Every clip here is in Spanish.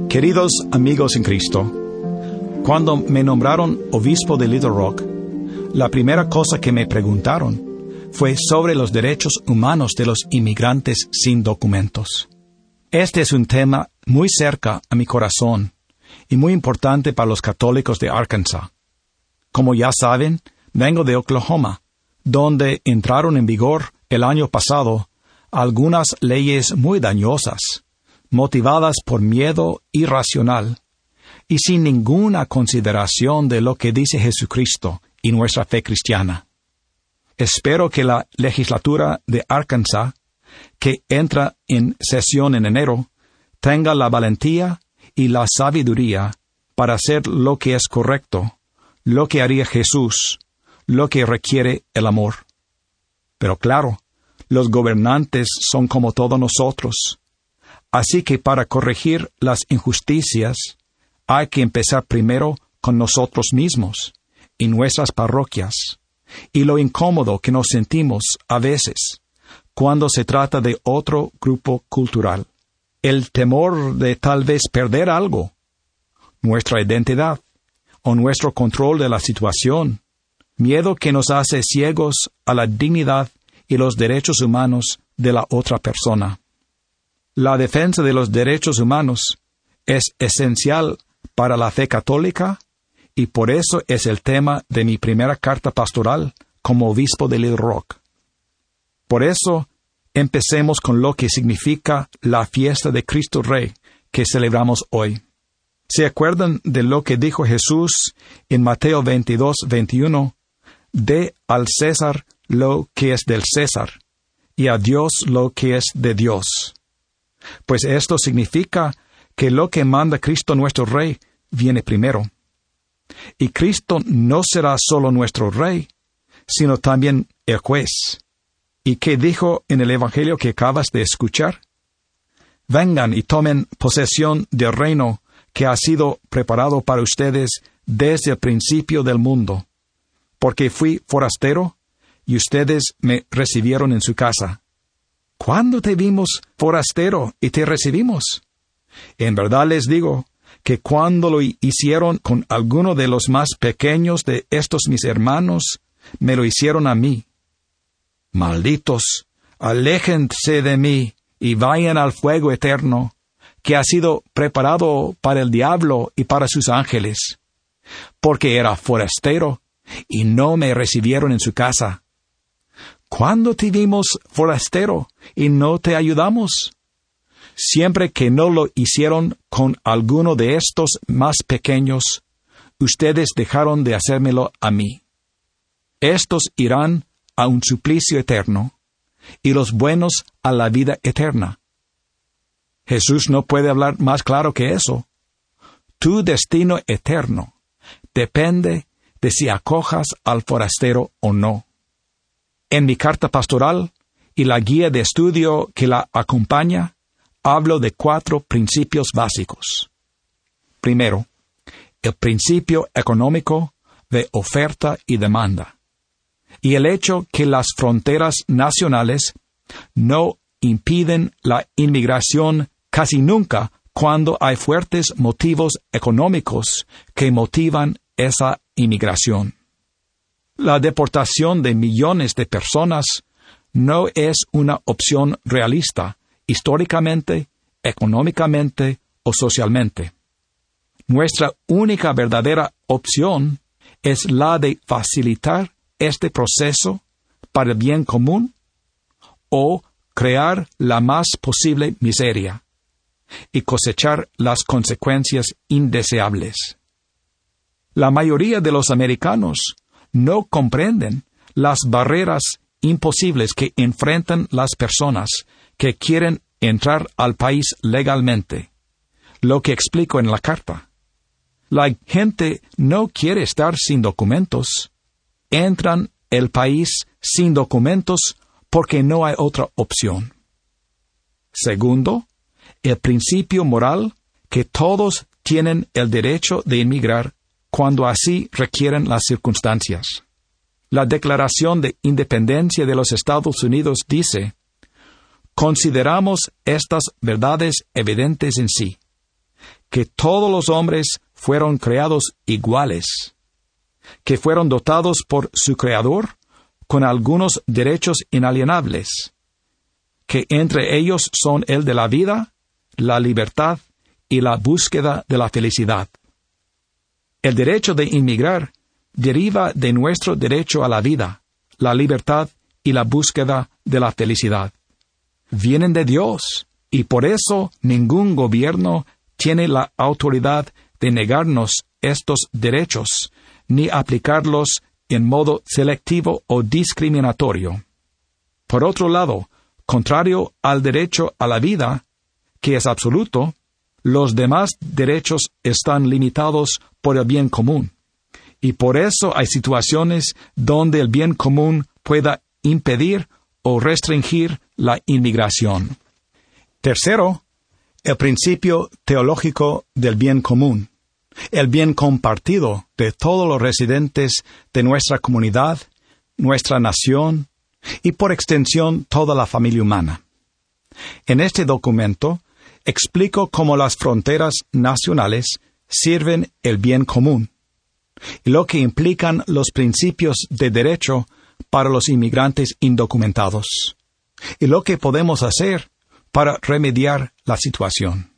Queridos amigos en Cristo, cuando me nombraron obispo de Little Rock, la primera cosa que me preguntaron fue sobre los derechos humanos de los inmigrantes sin documentos. Este es un tema muy cerca a mi corazón y muy importante para los católicos de Arkansas. Como ya saben, vengo de Oklahoma, donde entraron en vigor el año pasado algunas leyes muy dañosas, motivadas por miedo irracional y sin ninguna consideración de lo que dice Jesucristo y nuestra fe cristiana. Espero que la legislatura de Arkansas, que entra en sesión en enero, tenga la valentía y la sabiduría para hacer lo que es correcto, lo que haría Jesús, lo que requiere el amor. Pero claro, los gobernantes son como todos nosotros. Así que para corregir las injusticias, hay que empezar primero con nosotros mismos, y nuestras parroquias, y lo incómodo que nos sentimos a veces, cuando se trata de otro grupo cultural. El temor de tal vez perder algo, nuestra identidad, o nuestro control de la situación, miedo que nos hace ciegos a la dignidad y los derechos humanos de la otra persona. La defensa de los derechos humanos es esencial para la fe católica y por eso es el tema de mi primera carta pastoral como obispo de Little Rock. Por eso, empecemos con lo que significa la fiesta de Cristo Rey que celebramos hoy. ¿Se acuerdan de lo que dijo Jesús en Mateo 22:21? Dé al César lo que es del César y a Dios lo que es de Dios. Pues esto significa que lo que manda Cristo nuestro Rey viene primero. Y Cristo no será solo nuestro Rey, sino también el juez. ¿Y qué dijo en el Evangelio que acabas de escuchar? Vengan y tomen posesión del reino que ha sido preparado para ustedes desde el principio del mundo, porque fui forastero y ustedes me recibieron en su casa. ¿Cuándo te vimos forastero y te recibimos? En verdad les digo que cuando lo hicieron con alguno de los más pequeños de estos mis hermanos, me lo hicieron a mí. Malditos, aléjense de mí y vayan al fuego eterno, que ha sido preparado para el diablo y para sus ángeles, porque era forastero y no me recibieron en su casa. ¿Cuándo te vimos forastero y no te ayudamos? Siempre que no lo hicieron con alguno de estos más pequeños, ustedes dejaron de hacérmelo a mí. Estos irán a un suplicio eterno, y los buenos a la vida eterna. Jesús no puede hablar más claro que eso. Tu destino eterno depende de si acojas al forastero o no. En mi carta pastoral y la guía de estudio que la acompaña, hablo de 4 principios básicos. Primero, el principio económico de oferta y demanda, y el hecho que las fronteras nacionales no impiden la inmigración casi nunca cuando hay fuertes motivos económicos que motivan esa inmigración. La deportación de millones de personas no es una opción realista, históricamente, económicamente o socialmente. Nuestra única verdadera opción es la de facilitar este proceso para el bien común o crear la más posible miseria y cosechar las consecuencias indeseables. La mayoría de los americanos no comprenden las barreras imposibles que enfrentan las personas que quieren entrar al país legalmente, lo que explico en la carta. La gente no quiere estar sin documentos. Entran al país sin documentos porque no hay otra opción. Segundo, el principio moral que todos tienen el derecho de inmigrar cuando así requieren las circunstancias. La Declaración de Independencia de los Estados Unidos dice: consideramos estas verdades evidentes en sí, que todos los hombres fueron creados iguales, que fueron dotados por su Creador con algunos derechos inalienables, que entre ellos son el de la vida, la libertad y la búsqueda de la felicidad. El derecho de inmigrar deriva de nuestro derecho a la vida, la libertad y la búsqueda de la felicidad. Vienen de Dios, y por eso ningún gobierno tiene la autoridad de negarnos estos derechos, ni aplicarlos en modo selectivo o discriminatorio. Por otro lado, contrario al derecho a la vida, que es absoluto, los demás derechos están limitados por el bien común, y por eso hay situaciones donde el bien común pueda impedir o restringir la inmigración. Tercero, el principio teológico del bien común, el bien compartido de todos los residentes de nuestra comunidad, nuestra nación y por extensión toda la familia humana. En este documento explico cómo las fronteras nacionales sirven el bien común y lo que implican los principios de derecho para los inmigrantes indocumentados y lo que podemos hacer para remediar la situación.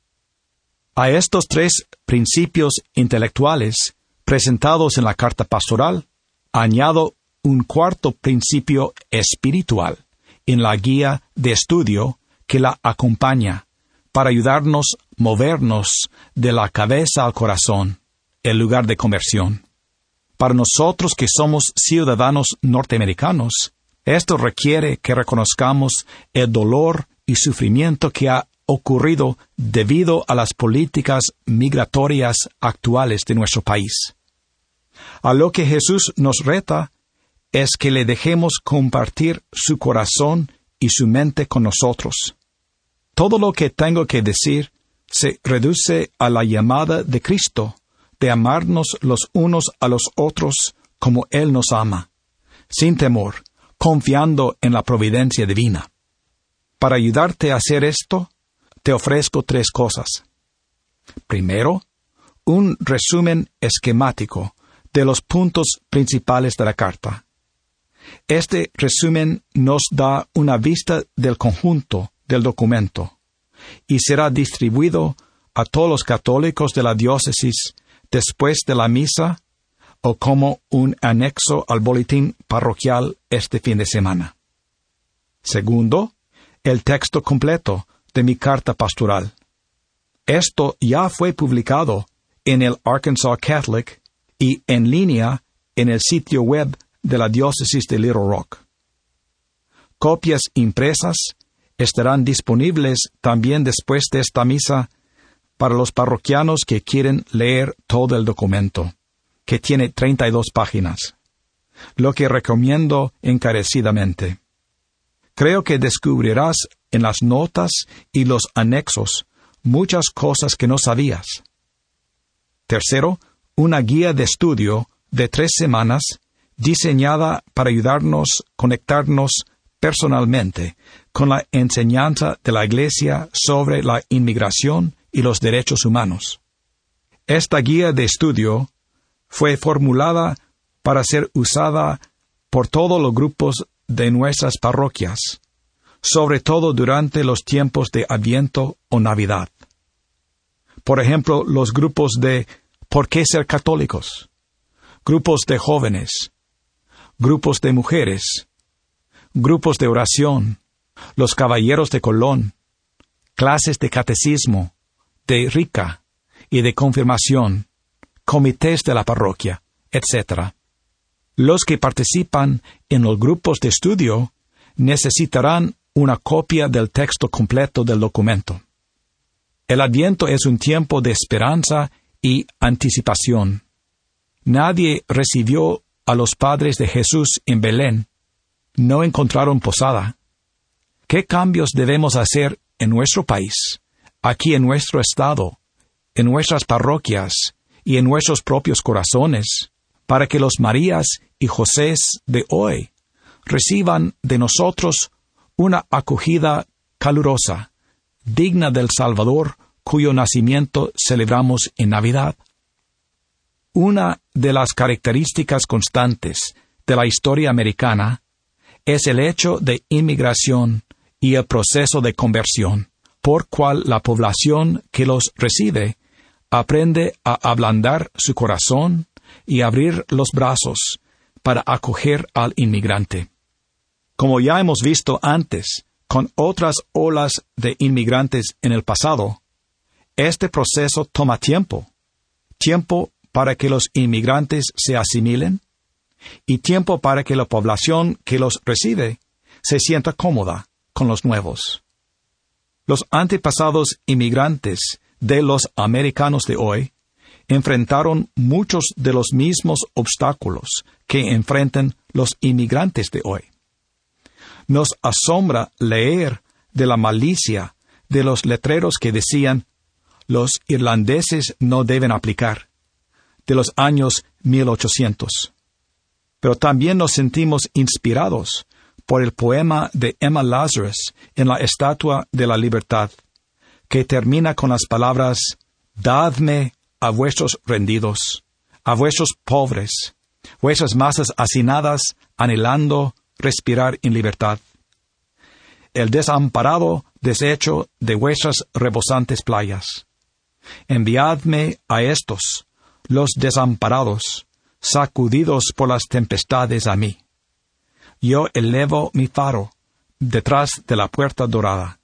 A estos tres principios intelectuales presentados en la carta pastoral, añado un cuarto principio espiritual en la guía de estudio que la acompaña para ayudarnos a movernos de la cabeza al corazón, el lugar de conversión. Para nosotros que somos ciudadanos norteamericanos, esto requiere que reconozcamos el dolor y sufrimiento que ha ocurrido debido a las políticas migratorias actuales de nuestro país. A lo que Jesús nos reta es que le dejemos compartir su corazón y su mente con nosotros. Todo lo que tengo que decir se reduce a la llamada de Cristo de amarnos los unos a los otros como Él nos ama, sin temor, confiando en la providencia divina. Para ayudarte a hacer esto, te ofrezco tres cosas. Primero, un resumen esquemático de los puntos principales de la carta. Este resumen nos da una vista del conjunto del documento y será distribuido a todos los católicos de la diócesis después de la misa o como un anexo al boletín parroquial este fin de semana. Segundo, el texto completo de mi carta pastoral. Esto ya fue publicado en el Arkansas Catholic y en línea en el sitio web de la diócesis de Little Rock. Copias impresas estarán disponibles también después de esta misa para los parroquianos que quieren leer todo el documento, que tiene 32 páginas, lo que recomiendo encarecidamente. Creo que descubrirás en las notas y los anexos muchas cosas que no sabías. Tercero, una guía de estudio de 3 semanas diseñada para ayudarnos a conectarnos personalmente con la enseñanza de la Iglesia sobre la inmigración y los derechos humanos. Esta guía de estudio fue formulada para ser usada por todos los grupos de nuestras parroquias, sobre todo durante los tiempos de Adviento o Navidad. Por ejemplo, los grupos de ¿Por qué ser católicos?, grupos de jóvenes, grupos de mujeres, grupos de oración, los caballeros de Colón, clases de catecismo, de rica y de confirmación, comités de la parroquia, etc. Los que participan en los grupos de estudio necesitarán una copia del texto completo del documento. El Adviento es un tiempo de esperanza y anticipación. Nadie recibió a los padres de Jesús en Belén. No encontraron posada. ¿Qué cambios debemos hacer en nuestro país, aquí en nuestro estado, en nuestras parroquias y en nuestros propios corazones, para que los Marías y Josés de hoy reciban de nosotros una acogida calurosa, digna del Salvador cuyo nacimiento celebramos en Navidad. Una de las características constantes de la historia americana es el hecho de inmigración y el proceso de conversión, por cual la población que los recibe aprende a ablandar su corazón y abrir los brazos para acoger al inmigrante. Como ya hemos visto antes, con otras olas de inmigrantes en el pasado, este proceso toma tiempo para que los inmigrantes se asimilen y tiempo para que la población que los recibe se sienta cómoda con los nuevos. Los antepasados inmigrantes de los americanos de hoy enfrentaron muchos de los mismos obstáculos que enfrentan los inmigrantes de hoy. Nos asombra leer de la malicia de los letreros que decían «Los irlandeses no deben aplicar», de los años 1800. Pero también nos sentimos inspirados por el poema de Emma Lazarus en la Estatua de la Libertad, que termina con las palabras «Dadme a vuestros rendidos, a vuestros pobres, vuestras masas hacinadas anhelando respirar en libertad. El desamparado deshecho de vuestras rebosantes playas. Enviadme a estos, los desamparados, sacudidos por las tempestades a mí. Yo elevo mi faro detrás de la puerta dorada».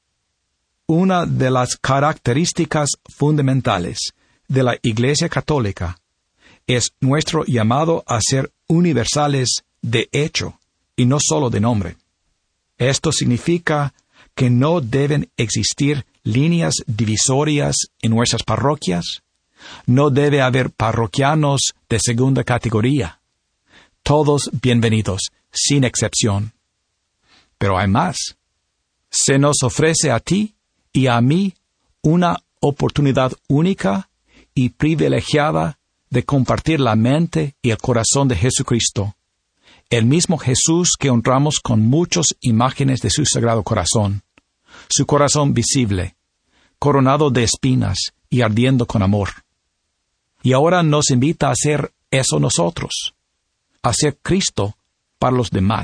Una de las características fundamentales de la Iglesia Católica es nuestro llamado a ser universales de hecho y no solo de nombre. Esto significa que no deben existir líneas divisorias en nuestras parroquias. No debe haber parroquianos de segunda categoría. Todos bienvenidos, sin excepción. Pero hay más. Se nos ofrece a ti y a mí una oportunidad única y privilegiada de compartir la mente y el corazón de Jesucristo, el mismo Jesús que honramos con muchas imágenes de su sagrado corazón, su corazón visible, coronado de espinas y ardiendo con amor. Y ahora nos invita a hacer eso nosotros, a ser Cristo para los demás.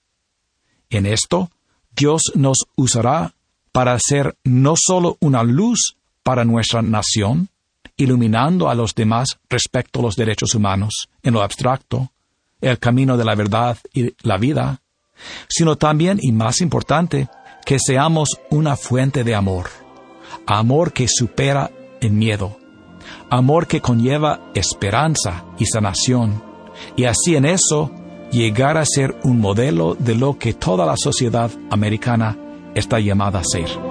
En esto, Dios nos usará para ser no solo una luz para nuestra nación, iluminando a los demás respecto a los derechos humanos en lo abstracto, el camino de la verdad y la vida, sino también, y más importante, que seamos una fuente de amor, amor que supera el miedo, amor que conlleva esperanza y sanación, y así en eso llegar a ser un modelo de lo que toda la sociedad americana está llamada a ser.